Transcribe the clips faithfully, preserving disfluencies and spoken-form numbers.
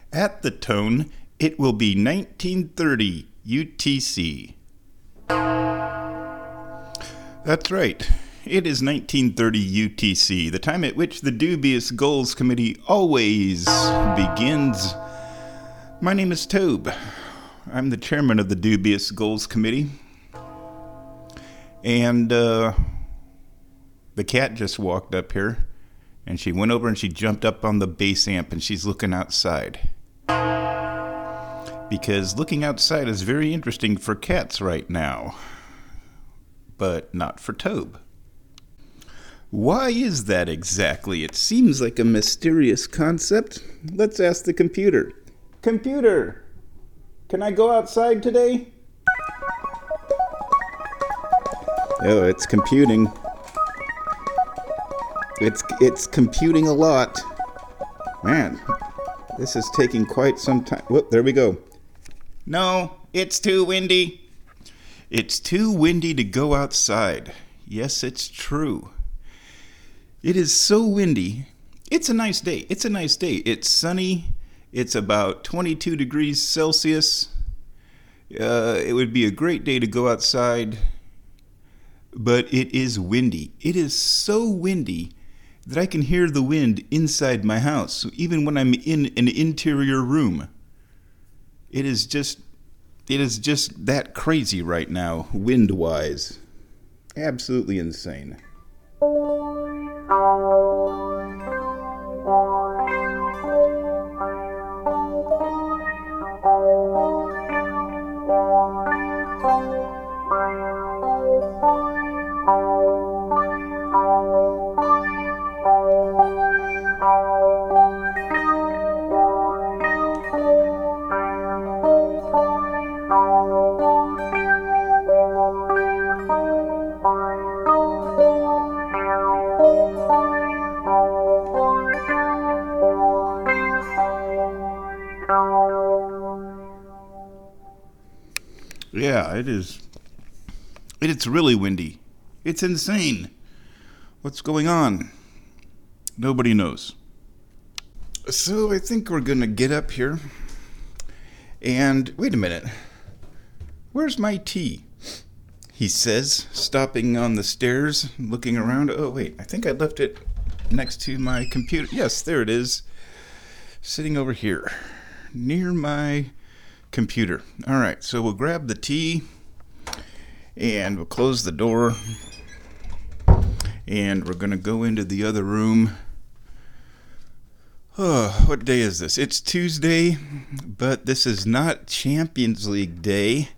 At the tone, it will be nineteen thirty U T C. That's right. It is nineteen thirty U T C, the time at which the Dubious Goals Committee always begins. My name is Tobe. I'm the chairman of the Dubious Goals Committee. And uh, the cat just walked up here, and she went over and she jumped up on the bass amp, and she's looking outside. Because looking outside is very interesting for cats right now, but not for Tobe. Why is that exactly? It seems like a mysterious concept. Let's ask the computer. Computer, can I go outside today? Oh, it's computing. It's it's computing a lot. Man, this is taking quite some time. Whoop, there we go. No, it's too windy. It's too windy to go outside. Yes, it's true. It is so windy. It's a nice day. It's a nice day. It's sunny. It's about twenty-two degrees Celsius. Uh, it would be a great day to go outside, but it is windy. It is so windy that I can hear the wind inside my house, even when I'm in an interior room. It is just, it is just that crazy right now, wind-wise. Absolutely insane. Yeah, it is. It's really windy. It's insane. What's going on? Nobody knows. So I think we're going to get up here. And wait a minute. Where's my tea? He says, stopping on the stairs, looking around. Oh, wait. I think I left it next to my computer. Yes, there it is. Sitting over here, near my computer. All right, so we'll grab the tea and we'll close the door and we're going to go into the other room. Oh, what day is this? It's Tuesday, but this is not Champions League Day.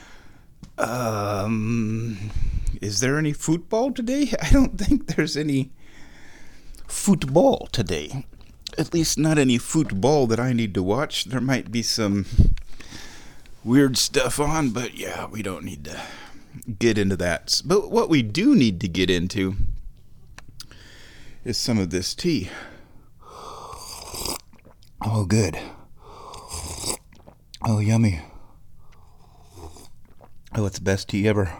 Um, is there any football today? I don't think there's any football today. At least not any football that I need to watch. There might be some weird stuff on, but yeah, we don't need to get into that. But what we do need to get into is some of this tea. Oh, good. Oh, yummy. Oh, it's the best tea ever.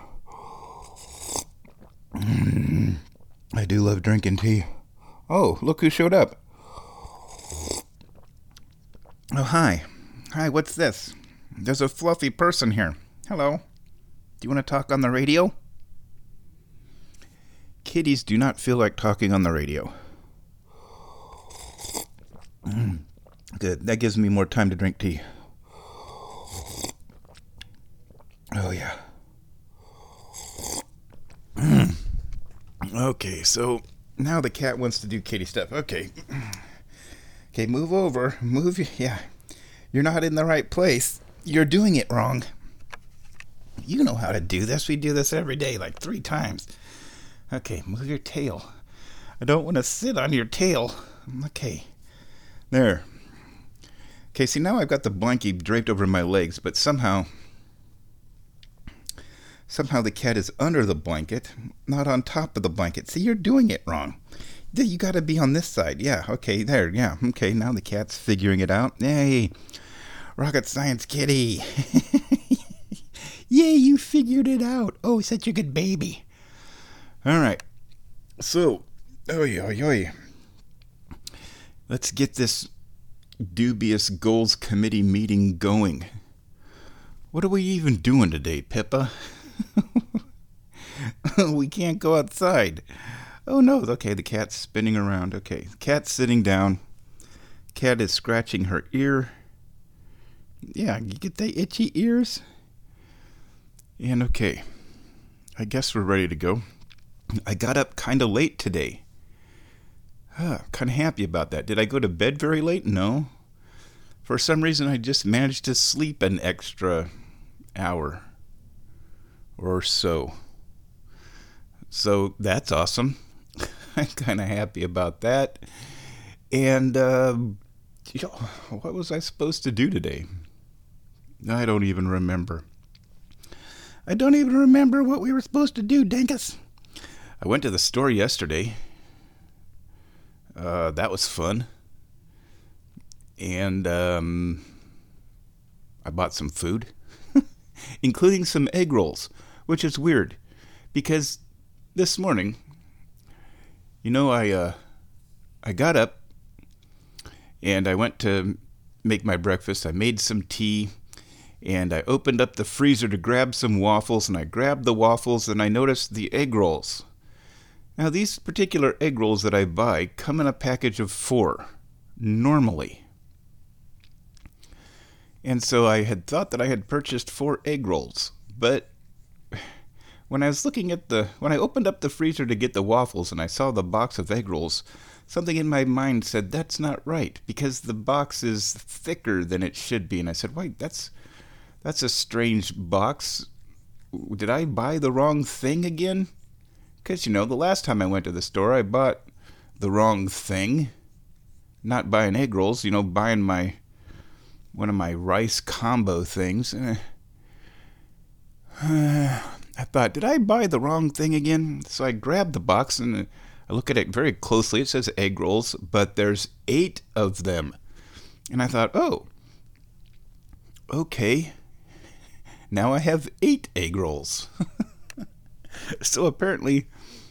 Mm, I do love drinking tea. Oh, look who showed up. Oh, hi. Hi, what's this? There's a fluffy person here. Hello. Do you want to talk on the radio? Kitties do not feel like talking on the radio. Mm, good. That gives me more time to drink tea. Oh, yeah. Mm. Okay, so now the cat wants to do kitty stuff. Okay. Okay, move over. Move. Yeah. You're not in the right place. You're doing it wrong. You know how to do this. We do this every day, like three times. Okay, move your tail. I don't want to sit on your tail. Okay. There. Okay, see, now I've got the blankie draped over my legs, but somehow... Somehow the cat is under the blanket, not on top of the blanket. See, you're doing it wrong. You got to be on this side. Yeah, okay, there, yeah. Okay, now the cat's figuring it out. Yay, rocket science kitty. Yay, you figured it out. Oh, such a good baby. All right, so, oy, oy, oy. Let's get this dubious goals committee meeting going. What are we even doing today, Pippa? We can't go outside. Oh no, okay, the cat's spinning around. Okay, cat's sitting down. Cat is scratching her ear. Yeah, you get the itchy ears? And okay, I guess we're ready to go. I got up kind of late today. Huh, kind of happy about that. Did I go to bed very late? No. For some reason, I just managed to sleep an extra hour or so. So that's awesome. I'm kind of happy about that. And, uh, you know, what was I supposed to do today? I don't even remember. I don't even remember what we were supposed to do, Dinkus. I went to the store yesterday. Uh, that was fun. And um, I bought some food, including some egg rolls, which is weird because this morning, you know, I uh, I got up and I went to make my breakfast. I made some tea and I opened up the freezer to grab some waffles, and I grabbed the waffles and I noticed the egg rolls. Now, these particular egg rolls that I buy come in a package of four, normally. And so I had thought that I had purchased four egg rolls, but when I was looking at the, when I opened up the freezer to get the waffles and I saw the box of egg rolls, something in my mind said, that's not right, because the box is thicker than it should be. And I said, wait, that's, that's a strange box. Did I buy the wrong thing again? Because, you know, the last time I went to the store, I bought the wrong thing. Not buying egg rolls, you know, buying my, one of my rice combo things. Uh, I thought, did I buy the wrong thing again? So I grabbed the box and I look at it very closely. It says egg rolls, but there's eight of them. And I thought, oh, okay. Now I have eight egg rolls. So apparently,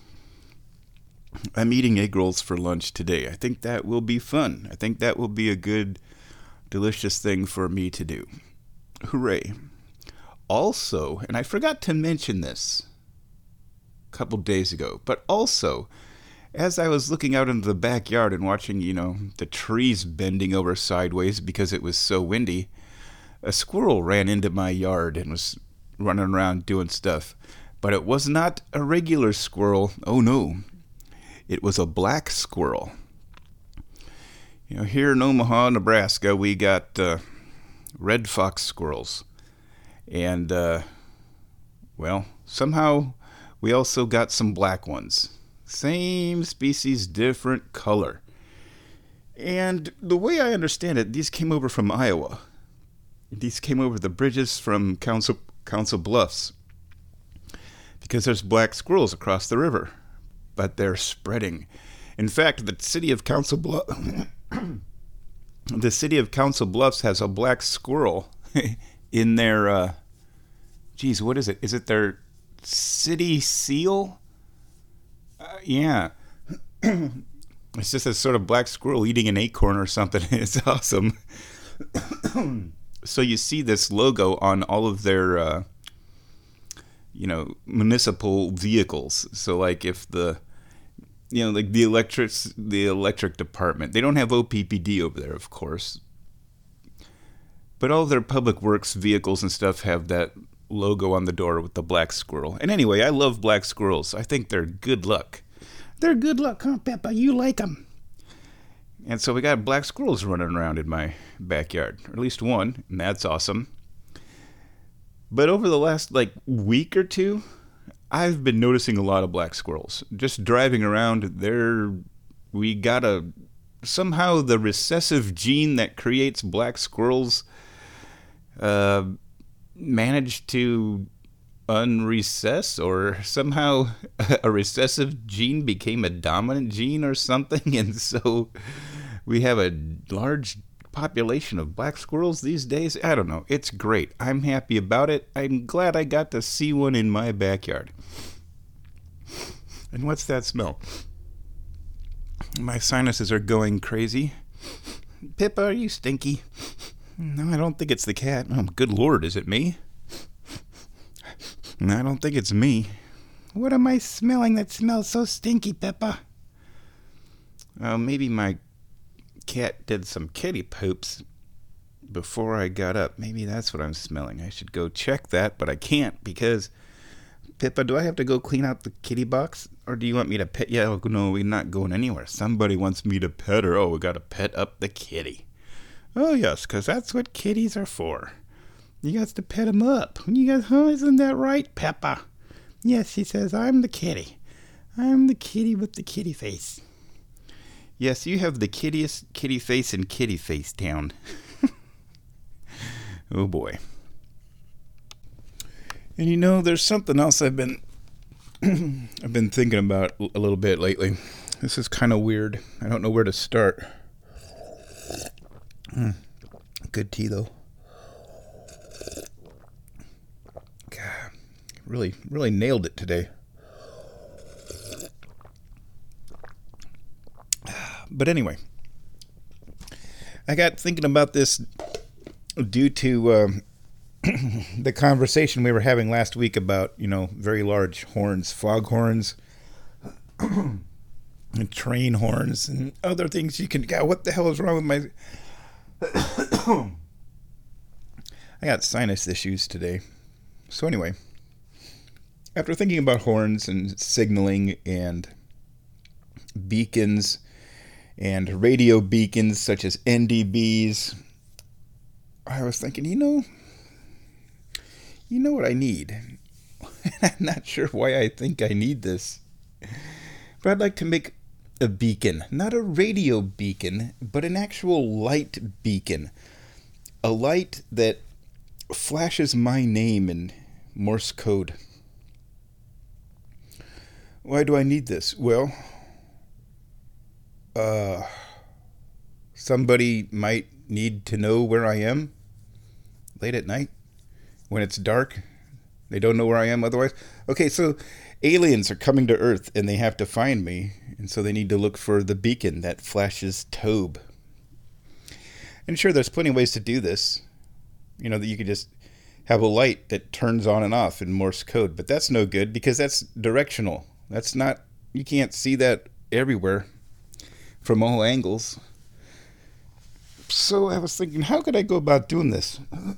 I'm eating egg rolls for lunch today. I think that will be fun. I think that will be a good, delicious thing for me to do. Hooray. Also, and I forgot to mention this a couple days ago, but also, as I was looking out into the backyard and watching, you know, the trees bending over sideways because it was so windy, a squirrel ran into my yard and was running around doing stuff. But it was not a regular squirrel. Oh, no. It was a black squirrel. You know, here in Omaha, Nebraska, we got uh, red fox squirrels. And, uh, well, somehow we also got some black ones. Same species, different color. And the way I understand it, these came over from Iowa. These came over the bridges from Council, Council Bluffs. Because there's black squirrels across the river, but they're spreading. In fact, the city of Council Bluff, the city of Council Bluffs has a black squirrel in their, uh, geez, what is it? Is it their city seal? Uh, yeah, it's just a sort of black squirrel eating an acorn or something. It's awesome. So you see this logo on all of their. Uh, you know, municipal vehicles. So like if the, you know, like the electric, the electric department, they don't have O P P D over there, of course. But all their public works vehicles and stuff have that logo on the door with the black squirrel. And anyway, I love black squirrels. I think they're good luck. They're good luck, huh, Peppa? You like them. And so we got black squirrels running around in my backyard, or at least one, and that's awesome. But over the last, like, week or two, I've been noticing a lot of black squirrels. Just driving around, there, we got a, somehow the recessive gene that creates black squirrels uh, managed to unrecess, or somehow a recessive gene became a dominant gene or something, and so we have a large population of black squirrels these days. I don't know. It's great. I'm happy about it. I'm glad I got to see one in my backyard. And what's that smell? My sinuses are going crazy. Pippa, are you stinky? No, I don't think it's the cat. Oh, good Lord, is it me? No, I don't think it's me. What am I smelling that smells so stinky, Pippa? Oh, maybe my cat did some kitty poops before I got up. Maybe that's what I'm smelling. I should go check that, but I can't because... Pippa, do I have to go clean out the kitty box? Or do you want me to pet? Yeah, no, we're not going anywhere. Somebody wants me to pet her. Oh, we got to pet up the kitty. Oh, yes, because that's what kitties are for. You got to pet them up. You guys, oh, isn't that right, Peppa? Yes, he says, I'm the kitty. I'm the kitty with the kitty face. Yes, you have the kittiest kitty face in Kitty Face Town. Oh, boy. And you know, there's something else I've been I've been thinking about a little bit lately. This is kind of weird. I don't know where to start. Mm, good tea, though. God, really, really nailed it today. But anyway, I got thinking about this due to um, the conversation we were having last week about, you know, very large horns, foghorns, and train horns, and other things you can... God, what the hell is wrong with my... I got sinus issues today. So anyway, after thinking about horns and signaling and beacons and radio beacons such as N D Bs, I was thinking, you know, you know what I need? I'm not sure why I think I need this, but I'd like to make a beacon, not a radio beacon, but an actual light beacon. A light that flashes my name in Morse code. Why do I need this? Well, uh, somebody might need to know where I am late at night when it's dark. They don't know where I am otherwise. Okay, so aliens are coming to Earth and they have to find me, and so they need to look for the beacon that flashes Tobe. And sure, there's plenty of ways to do this. You know, that you could just have a light that turns on and off in Morse code, but that's no good because that's directional. That's not, you can't see that everywhere from all angles. So I was thinking, how could I go about doing this?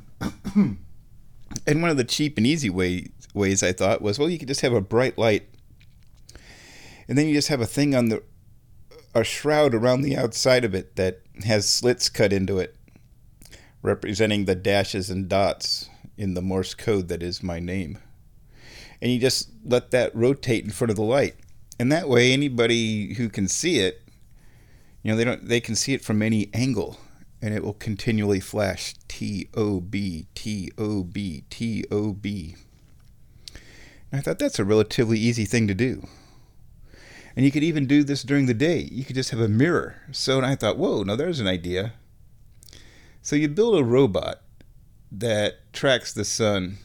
And one of the cheap and easy way, ways I thought was, well, you could just have a bright light, and then you just have a thing on the, a shroud around the outside of it that has slits cut into it, representing the dashes and dots in the Morse code that is my name. And you just let that rotate in front of the light. And that way anybody who can see it, you know, they don't they can see it from any angle, and it will continually flash T O B, T O B, T O B. And I thought that's a relatively easy thing to do. And you could even do this during the day. You could just have a mirror. So and I thought, whoa, now there's an idea. So you build a robot that tracks the sun.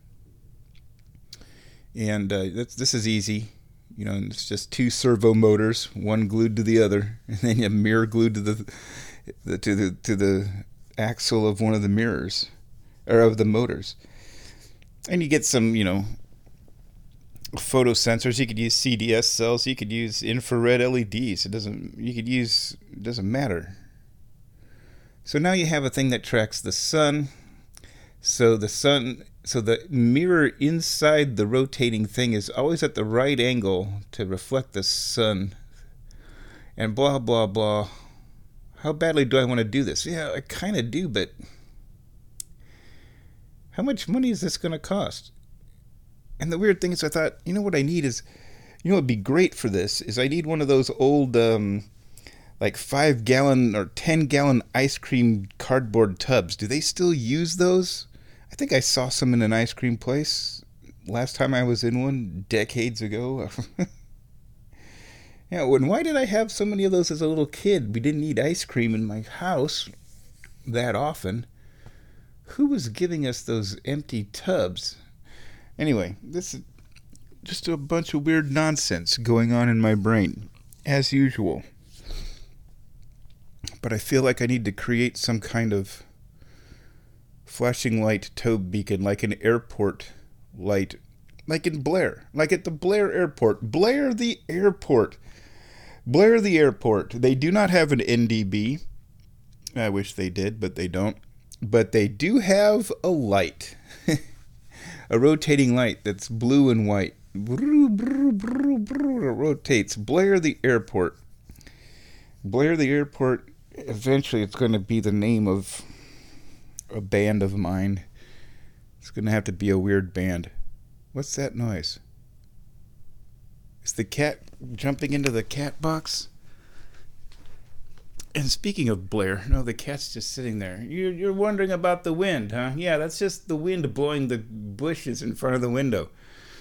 And uh, that's, this is easy. You know, it's just two servo motors, one glued to the other, and then a mirror glued to the, the to the to the axle of one of the mirrors, or of the motors. And you get some, you know, photo sensors. You could use C D S cells. You could use infrared L E Ds. It doesn't. You could use. It doesn't matter. So now you have a thing that tracks the sun. So the sun. So the mirror inside the rotating thing is always at the right angle to reflect the sun. And blah, blah, blah. How badly do I want to do this? Yeah, I kind of do, but how much money is this going to cost? And the weird thing is I thought, you know what I need is, you know what would be great for this is I need one of those old, um, like five gallon or ten gallon ice cream cardboard tubs. Do they still use those? I think I saw some in an ice cream place last time I was in one decades ago. Yeah, and why did I have so many of those as a little kid? We didn't eat ice cream in my house that often. Who was giving us those empty tubs? Anyway, this is just a bunch of weird nonsense going on in my brain, as usual. but I feel like I need to create some kind of flashing light tow beacon, like an airport light, like in Blair, like at the Blair Airport. Blair the Airport. Blair the Airport. They do not have an N D B. I wish they did, but they don't. But they do have a light. A rotating light that's blue and white. It rotates. Blair the Airport. Blair the Airport. Eventually it's going to be the name of a band of mine. It's going to have to be a weird band. What's that noise? Is the cat jumping into the cat box? And speaking of Blair, no, the cat's just sitting there. You're, you're wondering about the wind, huh? Yeah, that's just the wind blowing the bushes in front of the window.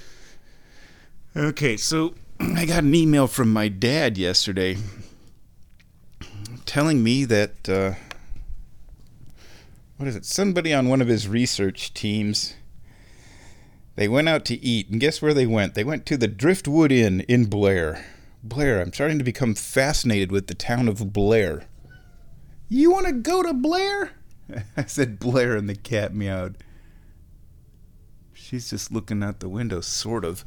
Okay, so I got an email from my dad yesterday telling me that, uh, what is it, somebody on one of his research teams, they went out to eat, and guess where they went? They went to the Driftwood Inn in Blair. Blair, I'm starting to become fascinated with the town of Blair. You want to go to Blair? I said Blair, and the cat meowed. She's just looking out the window, sort of.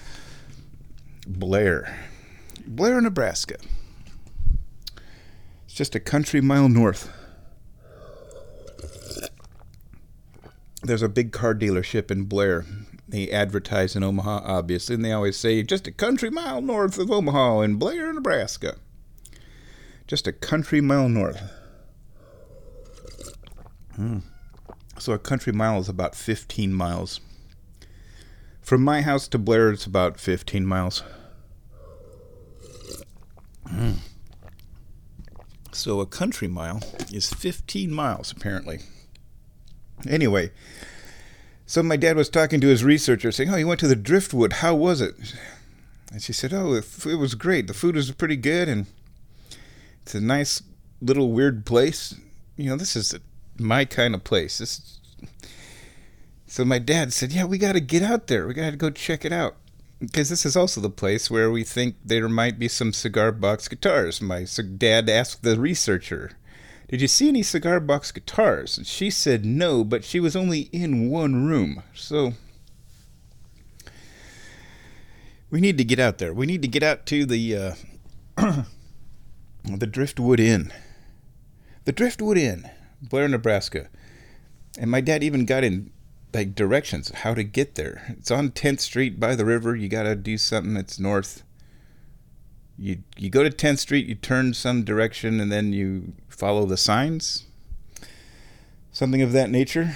Blair. Blair, Nebraska. It's just a country mile north. There's a big car dealership in Blair. They advertise in Omaha, obviously, and they always say, just a country mile north of Omaha in Blair, Nebraska. Just a country mile north. Hmm. So a country mile is about fifteen miles. From my house to Blair, it's about fifteen miles. Hmm. So a country mile is fifteen miles, apparently. Anyway, so my dad was talking to his researcher, saying, oh, he went to the Driftwood. How was it? And she said, oh, it was great. The food was pretty good, and it's a nice little weird place. You know, this is my kind of place. This. So my dad said, yeah, we got to get out there. We got to go check it out. Because this is also the place where we think there might be some cigar box guitars. My dad asked the researcher, did you see any cigar box guitars? And she said no, but she was only in one room. So we need to get out there. We need to get out to the uh, the Driftwood Inn. The Driftwood Inn, Blair, Nebraska. And my dad even got in like directions how to get there. It's on tenth Street by the river. You got to do something that's north. You you go to tenth Street, you turn some direction, and then you follow the signs. Something of that nature.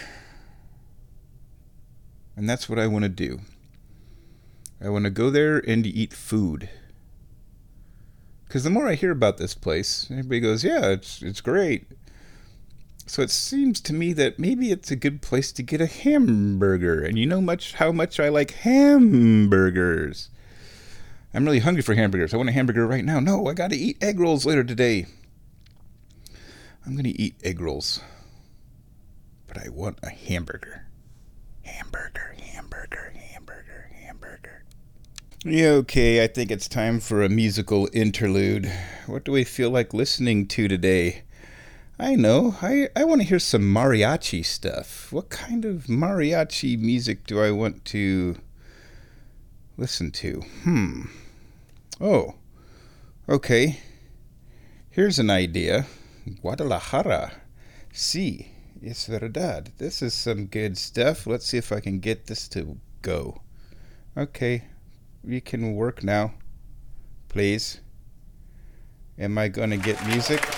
And that's what I want to do. I want to go there and eat food. Because the more I hear about this place, everybody goes, yeah, it's it's great. So it seems to me that maybe it's a good place to get a hamburger. And you know much how much I like hamburgers. I'm really hungry for hamburgers. I want a hamburger right now. No, I got to eat egg rolls later today. I'm going to eat egg rolls. But I want a hamburger. Hamburger, hamburger, hamburger, hamburger. Yeah, okay, I think it's time for a musical interlude. What do we feel like listening to today? I know. I, I want to hear some mariachi stuff. What kind of mariachi music do I want to listen to? Hmm. Oh. Okay. Here's an idea. Guadalajara. Sí, es verdad. This is some good stuff. Let's see if I can get this to go. Okay. You can work now. Please. Am I going to get music?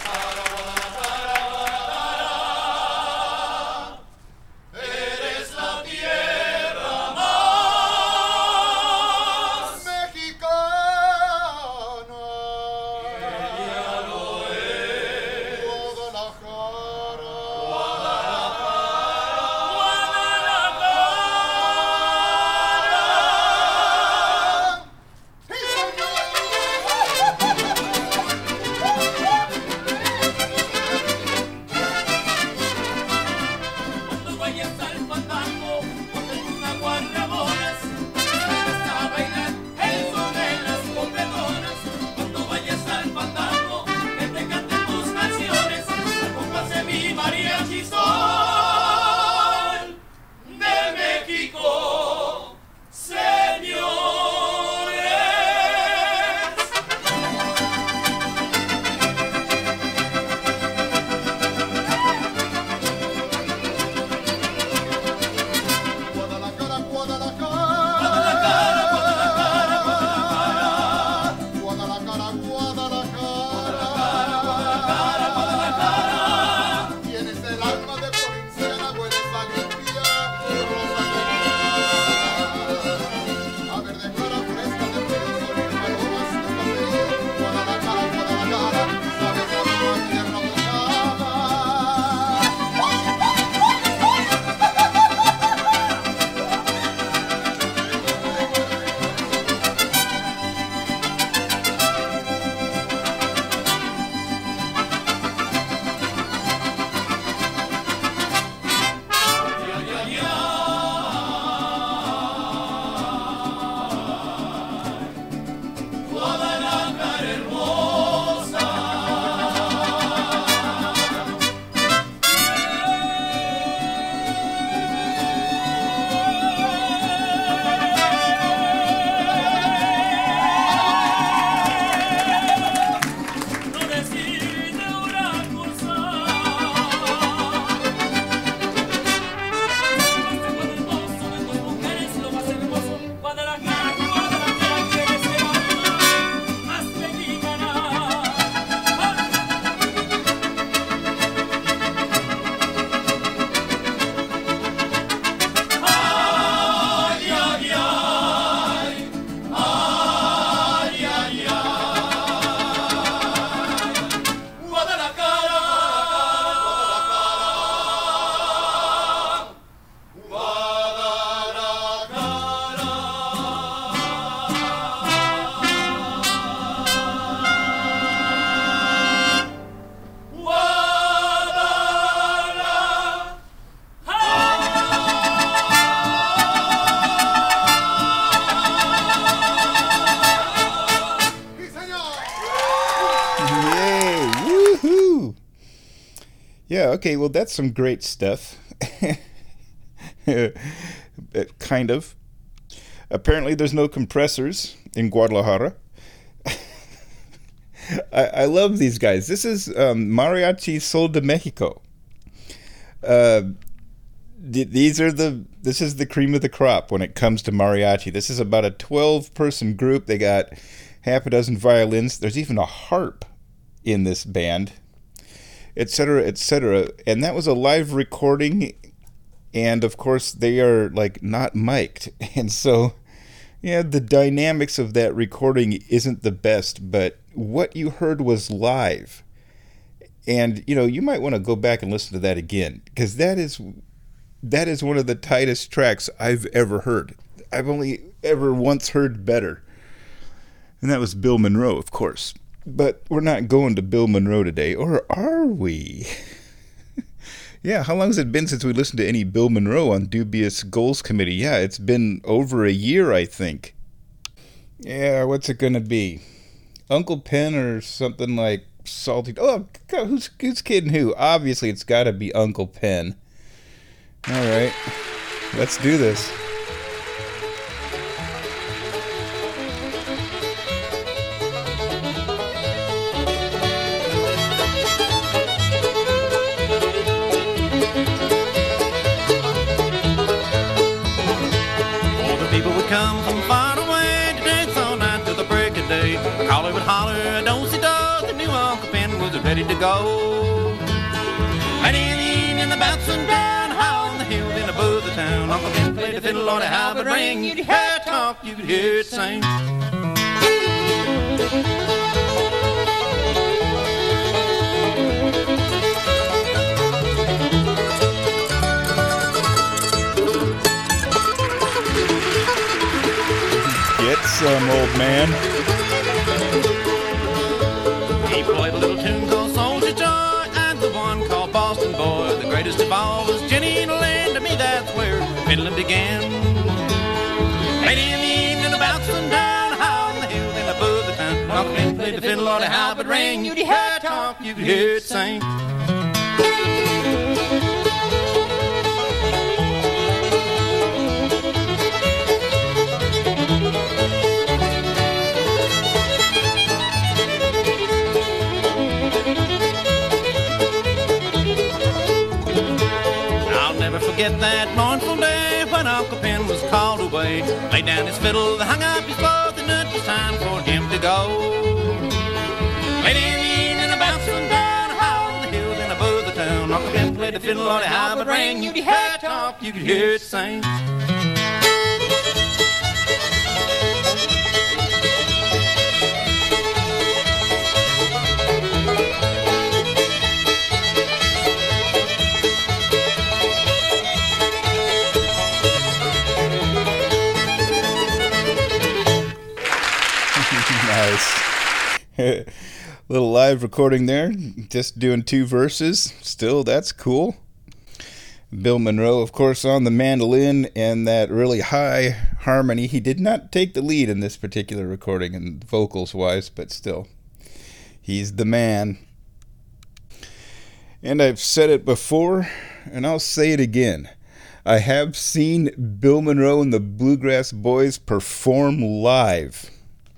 Yeah, okay, well, that's some great stuff. Uh, kind of. Apparently, there's no compressors in Guadalajara. I, I love these guys. This is um, Mariachi Sol de Mexico. Uh, th- these are the. This is the cream of the crop when it comes to mariachi. This is about a twelve-person group. They got half a dozen violins. There's even a harp in this band, et cetera, et cetera. And that was a live recording. And of course, they are like not mic'd, and so. Yeah, the dynamics of that recording isn't the best, but what you heard was live. And, you know, you might want to go back and listen to that again, because that is that is one of the tightest tracks I've ever heard. I've only ever once heard better. And that was Bill Monroe, of course. But we're not going to Bill Monroe today, or are we? Yeah, how long has it been since we listened to any Bill Monroe on Dubious Goals Committee? Yeah, it's been over a year, I think. Yeah, what's it gonna be? Uncle Pen or something like Salty... Oh, God, who's, who's kidding who? Obviously, it's gotta be Uncle Pen. Alright, let's do this. Come from far away to dance all night till the break of day. Collie would holler, don't see dog. The new Uncle Pen was ready to go. Right in the evening, the bouncing down, high on the hill, then above the town. Uncle Pen played the fiddle, Lord, how it ring. You could hear it talk, you could hear it sing. Get some, old man. He played a little tune called Soldier Joy and the one called Boston Boy. The greatest of all was Jenny and Lynn. To me, that's where fiddling began. Late in the evening, about sundown, high on the hill, then above the town. Uncle Pen played the fiddle, Lord, how it rang. You could hear it talk, you could hear it sing. Forget that mournful day when Uncle Pen was called away. Laid down his fiddle, hung up his bow, and it was time for him to go. Late in the evening, about sundown, high on the hill, then above the town. Uncle Pen played the fiddle, Lordy, how it rang. You could hear it talk, you could hear it sing. Nice. Little live recording there, just doing two verses. Still, that's cool. Bill Monroe, of course, on the mandolin and that really high harmony. He did not take the lead in this particular recording, and vocals-wise, but still, he's the man. And I've said it before, and I'll say it again. I have seen Bill Monroe and the Bluegrass Boys perform live.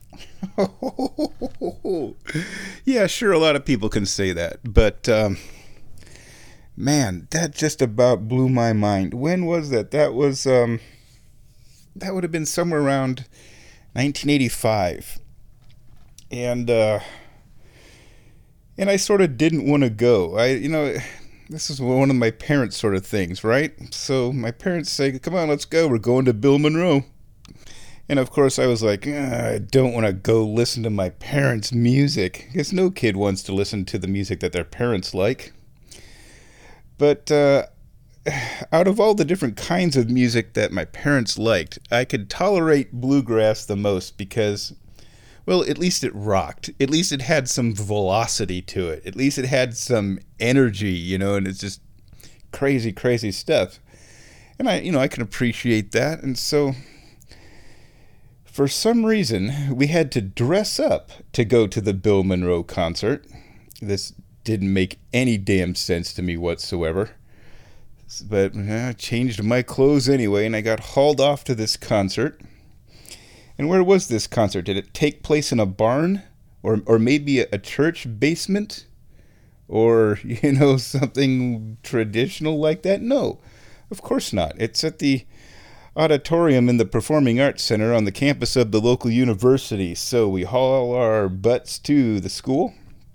Yeah, sure, a lot of people can say that, but um, man, that just about blew my mind. When was that? That was um, that would have been somewhere around nineteen eighty-five, and uh, and I sort of didn't want to go. I, you know, this is one of my parents' sort of things, right? So my parents say, "Come on, let's go. We're going to Bill Monroe." And of course I was like, I don't want to go listen to my parents' music. Because no kid wants to listen to the music that their parents like. But uh, out of all the different kinds of music that my parents liked, I could tolerate bluegrass the most because, well, at least it rocked. At least it had some velocity to it. At least it had some energy, you know, and it's just crazy, crazy stuff. And I, you know, I can appreciate that. And so, for some reason, we had to dress up to go to the Bill Monroe concert. This didn't make any damn sense to me whatsoever. But uh, I changed my clothes anyway, and I got hauled off to this concert. And where was this concert? Did it take place in a barn? Or or maybe a, a church basement? Or, you know, something traditional like that? No, of course not. It's at the auditorium in the Performing Arts Center on the campus of the local university. So we haul our butts to the school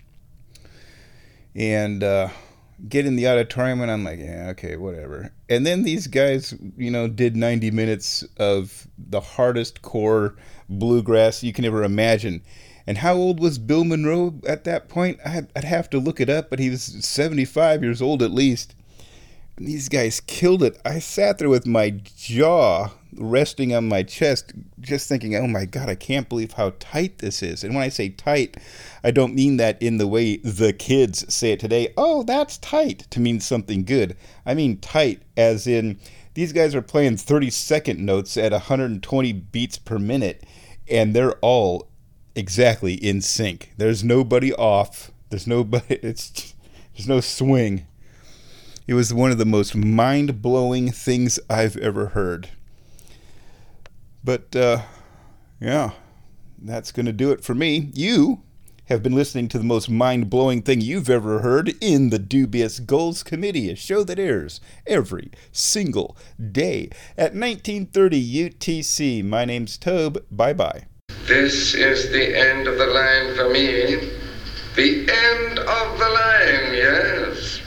and uh, get in the auditorium, and I'm like, yeah, okay, whatever. And then these guys, you know, did ninety minutes of the hardest core bluegrass you can ever imagine. And how old was Bill Monroe at that point? I'd, I'd have to look it up, but he was seventy-five years old at least. And these guys killed it. I sat there with my jaw resting on my chest, just thinking, oh my God, I can't believe how tight this is. And when I say tight, I don't mean that in the way the kids say it today. Oh, that's tight, to mean something good. I mean tight as in these guys are playing thirty-second notes at one hundred twenty beats per minute, and they're all exactly in sync. There's nobody off. There's nobody. It's there's no swing. It was one of the most mind-blowing things I've ever heard. But uh, yeah, that's going to do it for me. You have been listening to the most mind-blowing thing you've ever heard in the Dubious Goals Committee, a show that airs every single day at nineteen thirty U T C. My name's Tobe. Bye-bye. This is the end of the line for me. The end of the line, yes.